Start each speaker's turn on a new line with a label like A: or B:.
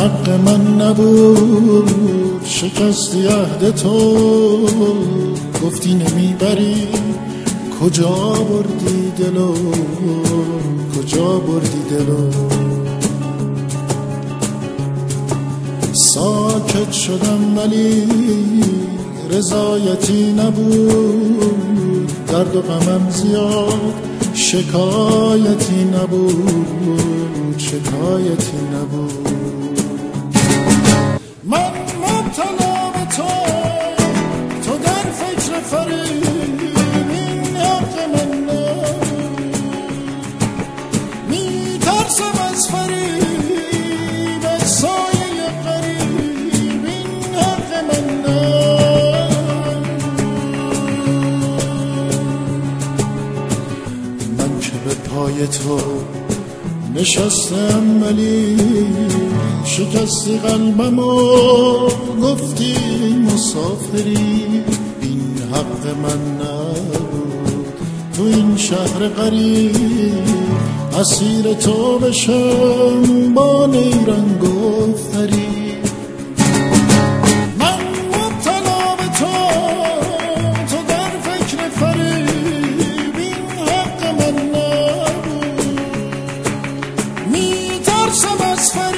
A: حق من نبود، شکستی عهد تو، گفتی نمیبری، کجا بردی دلو، کجا بردی دلو. ساکت شدم ولی رضایتی نبود، درد و غمم زیاد شکایتی نبود، شکایتی نبود. من مبتلا به تو، تو در فکر فریب، این حق من نبود. میترسم از فریب، از سایه غریب، این حق من نبود. من که به پای تو نشستم ولی شکستی قلبم و گفتی مسافری، این حق من نبود. تو این شهر غریب اسیر تو بشم با نیرنگ و فریب. من مبتلا به تو، تو در فکر فریب، این حق من نبود. میترسم از فریب،